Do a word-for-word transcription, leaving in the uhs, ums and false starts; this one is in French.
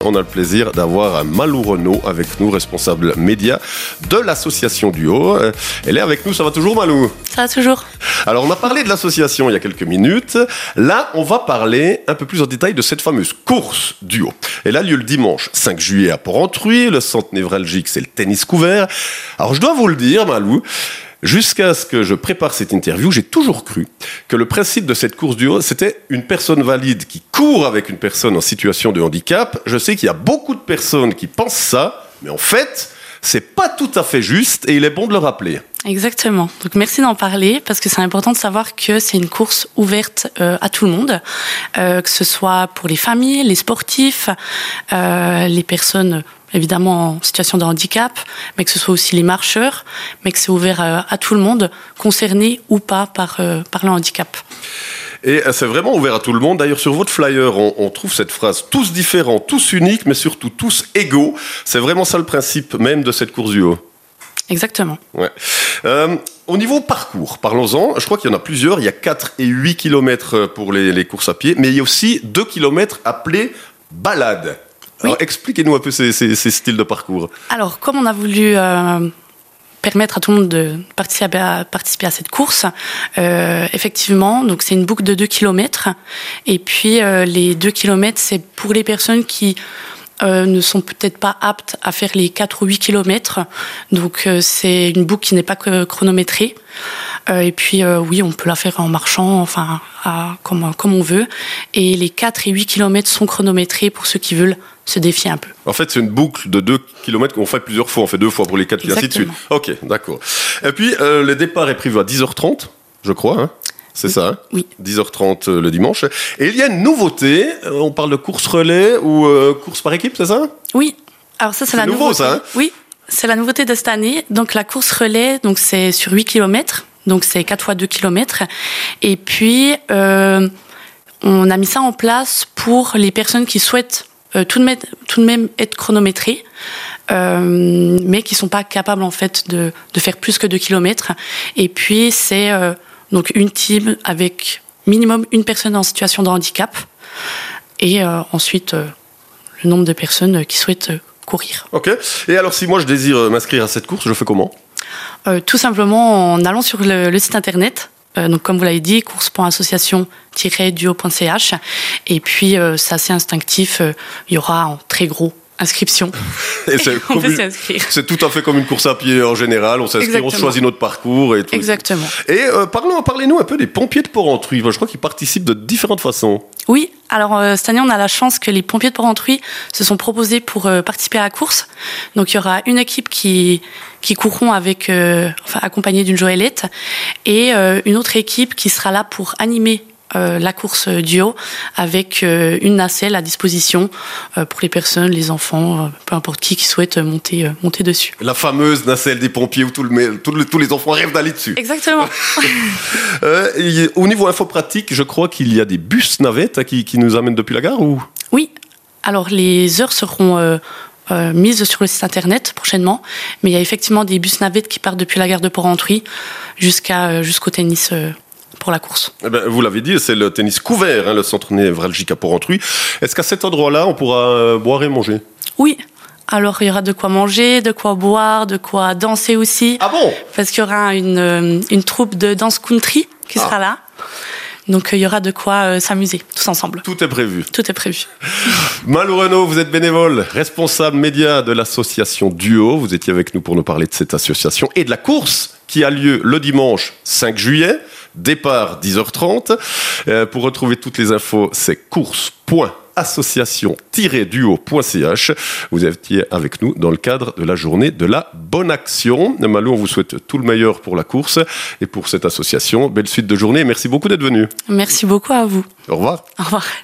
On a le plaisir d'avoir Malou Renaud avec nous, responsable média de l'association Duo. Elle est avec nous, ça va toujours Malou ? Ça va toujours. Alors on a parlé de l'association il y a quelques minutes. Là, on va parler un peu plus en détail de cette fameuse course Duo. Elle a lieu le dimanche cinq juillet à Port-Entruy. Le centre névralgique, c'est le tennis couvert. Alors je dois vous le dire Malou, jusqu'à ce que je prépare cette interview, j'ai toujours cru que le principe de cette course Duo, c'était une personne valide qui court avec une personne en situation de handicap. Je sais qu'il y a beaucoup de personnes qui pensent ça, mais en fait, c'est pas tout à fait juste et il est bon de le rappeler. Exactement. Donc merci d'en parler parce que c'est important de savoir que c'est une course ouverte euh, à tout le monde, euh, que ce soit pour les familles, les sportifs, euh, les personnes évidemment en situation de handicap, mais que ce soit aussi les marcheurs, mais que c'est ouvert à, à tout le monde, concerné ou pas par, euh, par le handicap. Et c'est vraiment ouvert à tout le monde. D'ailleurs, sur votre flyer, on, on trouve cette phrase « tous différents, tous uniques, mais surtout tous égaux ». C'est vraiment ça le principe même de cette course Duo. Exactement. Ouais. Euh, au niveau parcours, parlons-en. Je crois qu'il y en a plusieurs. Il y a quatre et huit kilomètres pour les, les courses à pied, mais il y a aussi deux kilomètres appelés balades. Alors, oui. Expliquez-nous un peu ces, ces, ces styles de parcours. Alors, comme on a voulu euh, permettre à tout le monde de participer à, participer à cette course, euh, effectivement, donc c'est une boucle de deux kilomètres. Et puis, euh, les deux kilomètres, c'est pour les personnes qui euh, ne sont peut-être pas aptes à faire les quatre ou huit kilomètres. Donc, euh, c'est une boucle qui n'est pas chronométrée. Euh, et puis, euh, oui, on peut la faire en marchant, enfin, à, comme, comme on veut. Et les quatre et huit kilomètres sont chronométrés pour ceux qui veulent se défier un peu. En fait, c'est une boucle de deux kilomètres qu'on fait plusieurs fois. On fait deux fois pour les quatre et ainsi de suite. Ok, d'accord. Et puis, euh, le départ est prévu à dix heures trente, je crois. Hein. C'est oui. ça, hein Oui. dix heures trente euh, le dimanche. Et il y a une nouveauté. Euh, on parle de course relais ou euh, course par équipe, c'est ça ? Oui. Alors ça, c'est, c'est la nouveau, nouveauté. ça, hein ? Oui. C'est la nouveauté de cette année. Donc, la course relais, donc, c'est sur huit kilomètres. Donc, c'est quatre fois deux kilomètres. Et puis, euh, on a mis ça en place pour les personnes qui souhaitent euh, tout, de même, tout de même être chronométrées, euh, mais qui sont pas capables, en fait, de, de faire plus que deux kilomètres. Et puis, c'est euh, donc une team avec minimum une personne en situation de handicap. Et euh, ensuite, euh, le nombre de personnes qui souhaitent euh, courir. Ok. Et alors, si moi, je désire m'inscrire à cette course, je fais comment ? Euh, tout simplement en allant sur le, le site internet, euh, donc comme vous l'avez dit, course point association tiret duo point c h, et puis euh, c'est assez instinctif, euh, il y aura en très gros inscription. Et c'est, on peut une, s'inscrire. C'est tout à fait comme une course à pied en général, on s'inscrit, Exactement. On choisit notre parcours et tout. Exactement. Et euh, parlons, parlez-nous un peu des pompiers de Port-Entruy. Je crois qu'ils participent de différentes façons. Oui, alors euh, cette année on a la chance que les pompiers de Port-Entruy se sont proposés pour euh, participer à la course. Donc il y aura une équipe qui qui courront avec, euh, enfin accompagnée d'une joëlette, et euh, une autre équipe qui sera là pour animer Euh, la course Duo avec euh, une nacelle à disposition euh, pour les personnes, les enfants, euh, peu importe qui qui souhaite monter euh, monter dessus. La fameuse nacelle des pompiers où tout le, tout le, tous les enfants rêvent d'aller dessus. Exactement. euh, au niveau info pratique, je crois qu'il y a des bus navettes qui, qui nous amènent depuis la gare ou ? Oui. Alors les heures seront euh, euh, mises sur le site internet prochainement, mais il y a effectivement des bus navettes qui partent depuis la gare de Port-Entruy jusqu'à euh, jusqu'au tennis. Euh, pour la course. Eh ben, vous l'avez dit, c'est le tennis couvert, hein, le centre névralgique à Port-Entruy. Est-ce qu'à cet endroit-là, on pourra euh, boire et manger ? Oui. Alors, il y aura de quoi manger, de quoi boire, de quoi danser aussi. Ah bon ? Parce qu'il y aura une, une troupe de danse country qui ah. sera là. Donc, il y aura de quoi euh, s'amuser, tous ensemble. Tout est prévu. Tout est prévu. Malou Renaud, vous êtes bénévole, responsable média de l'association Duo. Vous étiez avec nous pour nous parler de cette association et de la course qui a lieu le dimanche cinq juillet. Départ dix heures trente. Euh, pour retrouver toutes les infos, c'est course point association tiret duo point c h. Vous étiez avec nous dans le cadre de la journée de la bonne action. Malou, on vous souhaite tout le meilleur pour la course et pour cette association. Belle suite de journée. Merci beaucoup d'être venu. Merci beaucoup à vous. Au revoir. Au revoir.